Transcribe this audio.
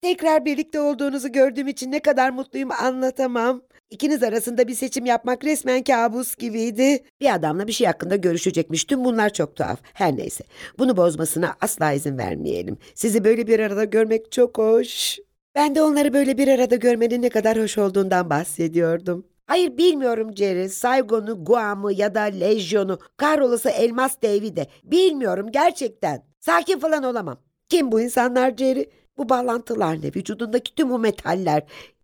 Tekrar birlikte olduğunuzu gördüğüm için ne kadar mutluyum anlatamam. İkiniz arasında bir seçim yapmak resmen kabus gibiydi. Bir adamla bir şey hakkında görüşecekmiş. Tüm bunlar çok tuhaf. Her neyse. Bunu bozmasına asla izin vermeyelim. Sizi böyle bir arada görmek çok hoş. Ben de onları böyle bir arada görmenin ne kadar hoş olduğundan bahsediyordum. Hayır bilmiyorum Jerry. Saigon'u, Guam'ı ya da Lejyon'u, kahrolası Elmas Dave'i de. Bilmiyorum gerçekten. Sakin falan olamam. Kim bu insanlar Jerry? Bu bağlantılar ne? Vücudundaki tüm o metaller.